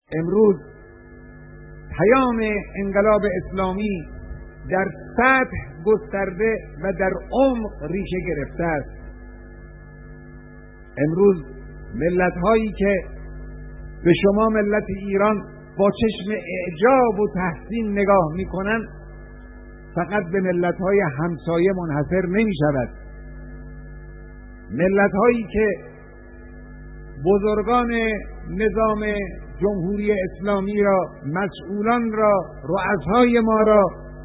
امروز پیام انقلاب اسلامی در سطح گسترده و در عمق ریشه گرفته است. امروز ملت‌هایی که به شما ملت ایران با چشم اعجاب و تحسین نگاه می‌کنند فقط به ملت‌های همسایه منحصر نمی‌شود. ملت‌هایی که بزرگان نظام جمهوری اسلامی را، مسئولان را، رؤسای ما را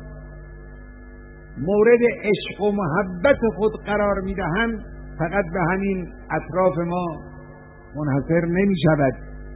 مورد عشق و محبت خود قرار می‌دهند فقط به همین اطراف ما منحصر نمی‌شود.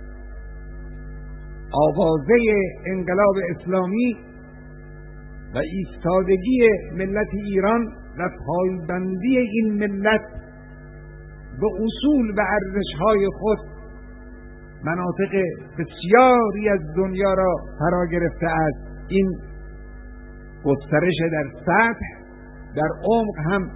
آوازه انقلاب اسلامی و ایستادگی ملت ایران و پایبندی این ملت به اصول و ارزش‌های خود مناطق بسیاری از دنیا را فرا گرفته است. این گسترش در سطح، در عمق هم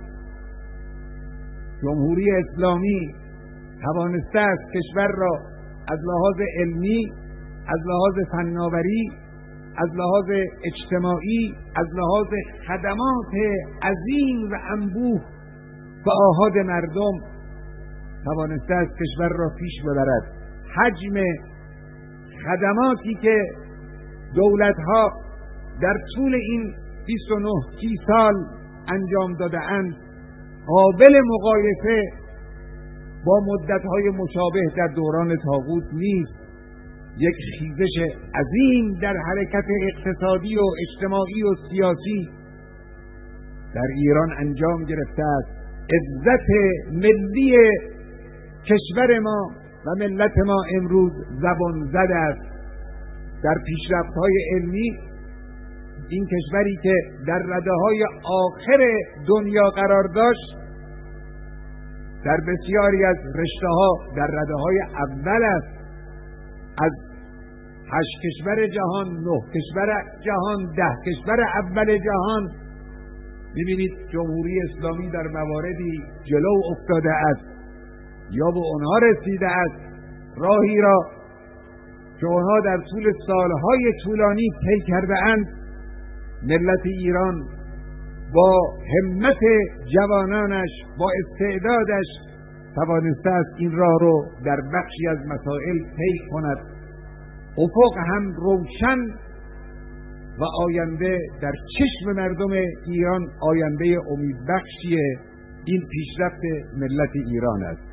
جمهوری اسلامی توانسته است کشور را از لحاظ علمی، از لحاظ فناوری، از لحاظ اجتماعی، از لحاظ خدمات عظیم و انبوه به آحاد مردم توانسته است کشور را پیش ببرد. حجم خدماتی که دولت‌ها در طول این 29-30 سال انجام داده‌اند قابل مقایسه با مدت‌های مشابه در دوران طاغوت نیست. یک خیزش عظیم در حرکت اقتصادی و اجتماعی و سیاسی در ایران انجام گرفته است. عزت ملی کشور ما و ملت ما امروز زبان زده است. در پیشرفت‌های علمی این کشوری که در رده‌های آخر دنیا قرار داشت در بسیاری از رشته‌ها در رده‌های اول است. از 8 کشور جهان، 9 کشور جهان، 10 کشور اول جهان می‌بینید جمهوری اسلامی در مواردی جلو افتاده است یا به آنها رسیده است. راهی را که آنها در طول سالهای طولانی طی کرده اند ملت ایران با همت جوانانش، با استعدادش توانسته است این راه رو در بخشی از مسائل طی کند. افق هم روشن و آینده در چشم مردم ایران آینده امیدبخشی این پیشرفت ملت ایران است.